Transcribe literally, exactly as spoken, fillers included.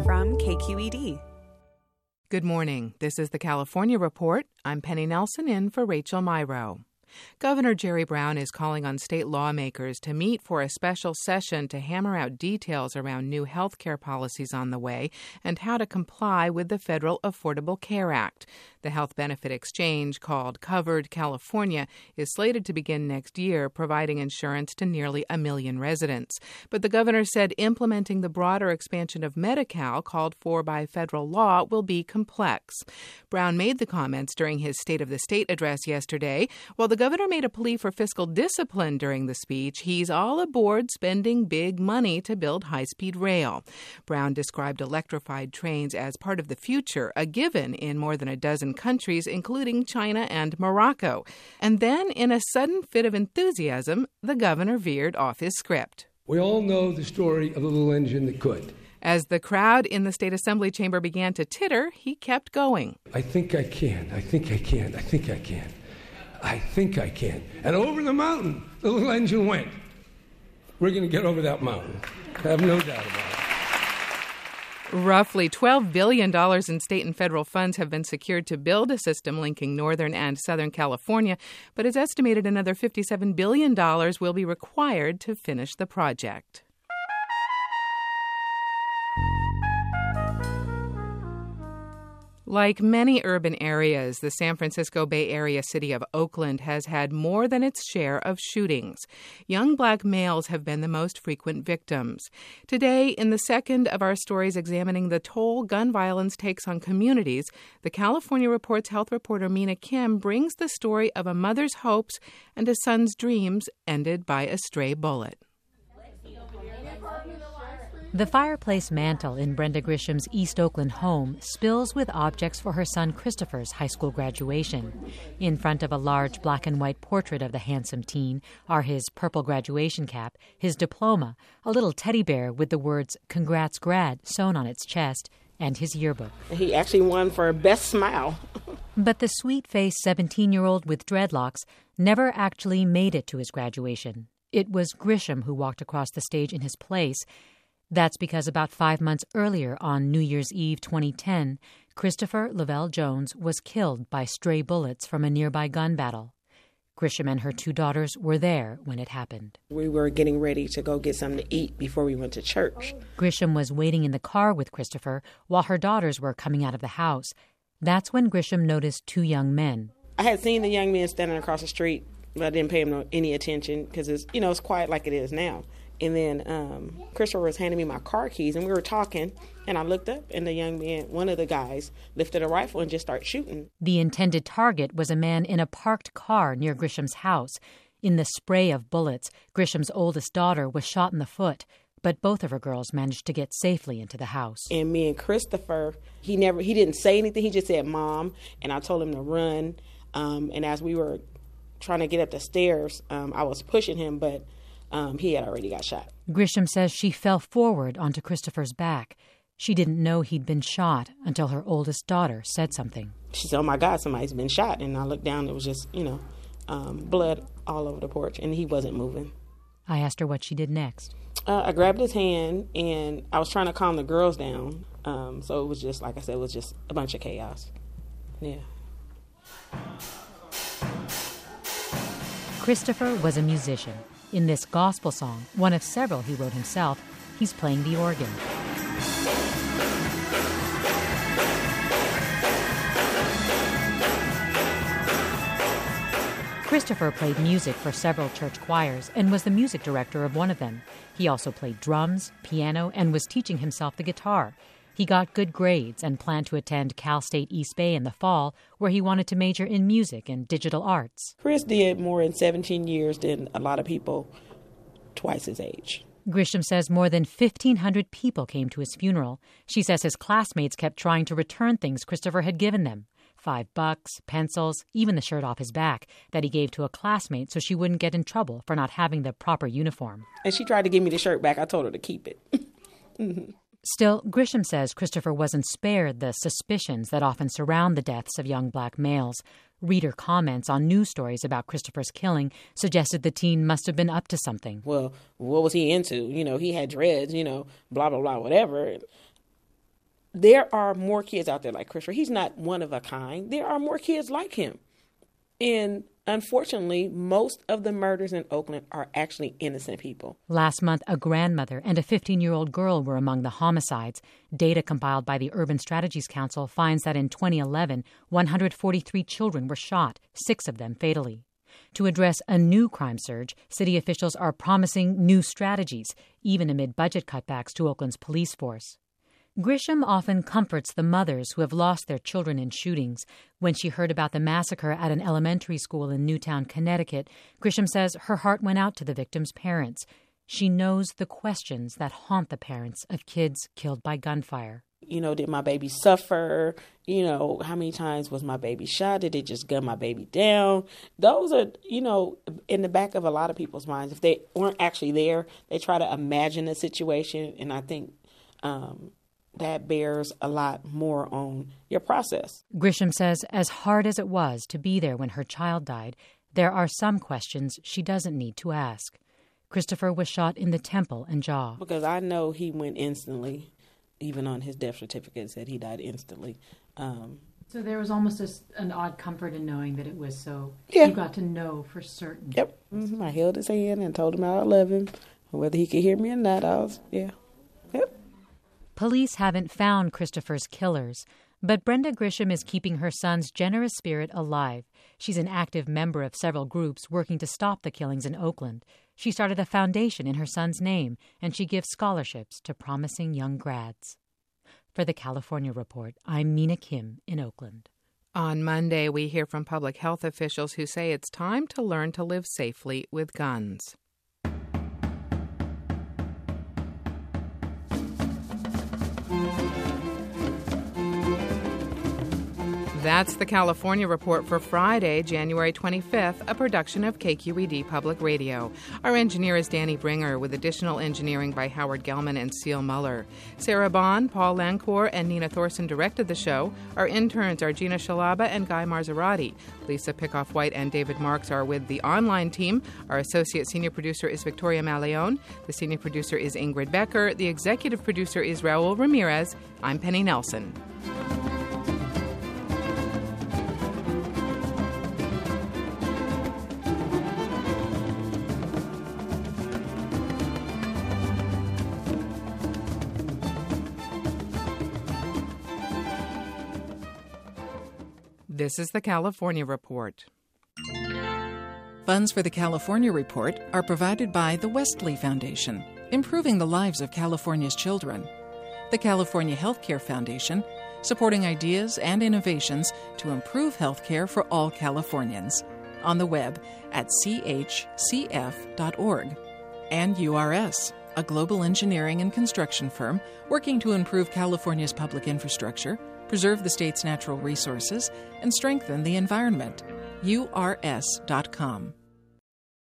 from K Q E D. Good morning. This is the California Report. I'm Penny Nelson in for Rachel Myrow. Governor Jerry Brown is calling on state lawmakers to meet for a special session to hammer out details around new health care policies on the way and how to comply with the federal Affordable Care Act. The health benefit exchange, called Covered California, is slated to begin next year, providing insurance to nearly a million residents. But the governor said implementing the broader expansion of Medi-Cal called for by federal law will be complex. Brown made the comments during his State of the State address yesterday. While the governor made a plea for fiscal discipline during the speech, he's all aboard spending big money to build high-speed rail. Brown described electrified trains as part of the future, a given in more than a dozen countries, including China and Morocco. And then, in a sudden fit of enthusiasm, the governor veered off his script. We all know the story of the little engine that could. As the crowd in the State Assembly chamber began to titter, he kept going. I think I can. I think I can. I think I can. I think I can. And over the mountain, the little engine went. We're going to get over that mountain. I have no doubt about it. Roughly twelve billion dollars in state and federal funds have been secured to build a system linking Northern and Southern California, but it's estimated another fifty-seven billion dollars will be required to finish the project. Like many urban areas, the San Francisco Bay Area city of Oakland has had more than its share of shootings. Young black males have been the most frequent victims. Today, in the second of our stories examining the toll gun violence takes on communities, the California Report's health reporter Mina Kim brings the story of a mother's hopes and a son's dreams ended by a stray bullet. The fireplace mantel in Brenda Grisham's East Oakland home spills with objects for her son Christopher's high school graduation. In front of a large black and white portrait of the handsome teen are his purple graduation cap, his diploma, a little teddy bear with the words "Congrats, Grad" sewn on its chest, and his yearbook. He actually won for Best Smile. But the sweet-faced seventeen-year-old with dreadlocks never actually made it to his graduation. It was Grisham who walked across the stage in his place. That's because about five months earlier, on New Year's Eve twenty ten, Christopher Lavelle Jones was killed by stray bullets from a nearby gun battle. Grisham and her two daughters were there when it happened. We were getting ready to go get something to eat before we went to church. Grisham was waiting in the car with Christopher while her daughters were coming out of the house. That's when Grisham noticed two young men. I had seen the young men standing across the street, but I didn't pay them no, any attention because it's, you know, it's quiet like it is now. And then um, Christopher was handing me my car keys, and we were talking, and I looked up, and the young man, one of the guys, lifted a rifle and just started shooting. The intended target was a man in a parked car near Grisham's house. In the spray of bullets, Grisham's oldest daughter was shot in the foot, but both of her girls managed to get safely into the house. And me and Christopher, he never, he didn't say anything. He just said, "Mom," and I told him to run. Um, and as we were trying to get up the stairs, um, I was pushing him, but Um, he had already got shot. Grisham says she fell forward onto Christopher's back. She didn't know he'd been shot until her oldest daughter said something. She said, "Oh my God, somebody's been shot." And I looked down, it was just, you know, um, blood all over the porch, and he wasn't moving. I asked her what she did next. Uh, I grabbed his hand, and I was trying to calm the girls down. Um, so it was just, like I said, it was just a bunch of chaos. Yeah. Christopher was a musician. In this gospel song, one of several he wrote himself, he's playing the organ. Christopher played music for several church choirs and was the music director of one of them. He also played drums, piano, and was teaching himself the guitar. He got good grades and planned to attend Cal State East Bay in the fall, where he wanted to major in music and digital arts. Chris did more in seventeen years than a lot of people twice his age. Grisham says more than fifteen hundred people came to his funeral. She says his classmates kept trying to return things Christopher had given them. Five bucks, pencils, even the shirt off his back that he gave to a classmate so she wouldn't get in trouble for not having the proper uniform. And she tried to give me the shirt back. I told her to keep it. mm-hmm. Still, Grisham says Christopher wasn't spared the suspicions that often surround the deaths of young black males. Reader comments on news stories about Christopher's killing suggested the teen must have been up to something. Well, what was he into? You know, he had dreads, you know, blah, blah, blah, whatever. there are more kids out there like Christopher. He's not one of a kind. There are more kids like him. And unfortunately, most of the murders in Oakland are actually innocent people. Last month, a grandmother and a fifteen-year-old girl were among the homicides. Data compiled by the Urban Strategies Council finds that in twenty eleven, one hundred forty-three children were shot, six of them fatally. To address a new crime surge, city officials are promising new strategies, even amid budget cutbacks to Oakland's police force. Grisham often comforts the mothers who have lost their children in shootings. When she heard about the massacre at an elementary school in Newtown, Connecticut, Grisham says her heart went out to the victims' parents. She knows the questions that haunt the parents of kids killed by gunfire. You know, did my baby suffer? You know, how many times was my baby shot? Did they just gun my baby down? Those are, you know, in the back of a lot of people's minds. If they weren't actually there, they try to imagine a situation, and I think um, that bears a lot more on your process. Grisham says as hard as it was to be there when her child died, there are some questions she doesn't need to ask. Christopher was shot in the temple and jaw. Because I know he went instantly. Even on his death certificate, it said he died instantly. Um, so there was almost a, an odd comfort in knowing that it was so. Yeah. You got to know for certain. Yep. Mm-hmm. I held his hand and told him I love him. Whether he could hear me or not, I was, yeah. Yep. Police haven't found Christopher's killers, but Brenda Grisham is keeping her son's generous spirit alive. She's an active member of several groups working to stop the killings in Oakland. She started a foundation in her son's name, and she gives scholarships to promising young grads. For the California Report, I'm Mina Kim in Oakland. On Monday, we hear from public health officials who say it's time to learn to live safely with guns. That's the California Report for Friday, January twenty-fifth, a production of K Q E D Public Radio. Our engineer is Danny Bringer, with additional engineering by Howard Gelman and Seal Muller. Sarah Bond, Paul Lancourt, and Nina Thorson directed the show. Our interns are Gina Shalaba and Guy Marzarati. Lisa Pickoff-White and David Marks are with the online team. Our associate senior producer is Victoria Maleon. The senior producer is Ingrid Becker. The executive producer is Raul Ramirez. I'm Penny Nelson. This is the California Report. Funds for the California Report are provided by the Westley Foundation, improving the lives of California's children. The California Healthcare Foundation, supporting ideas and innovations to improve healthcare for all Californians. On the web at c h c f dot org. And U R S, a global engineering and construction firm working to improve California's public infrastructure, preserve the state's natural resources, and strengthen the environment. U R S dot com.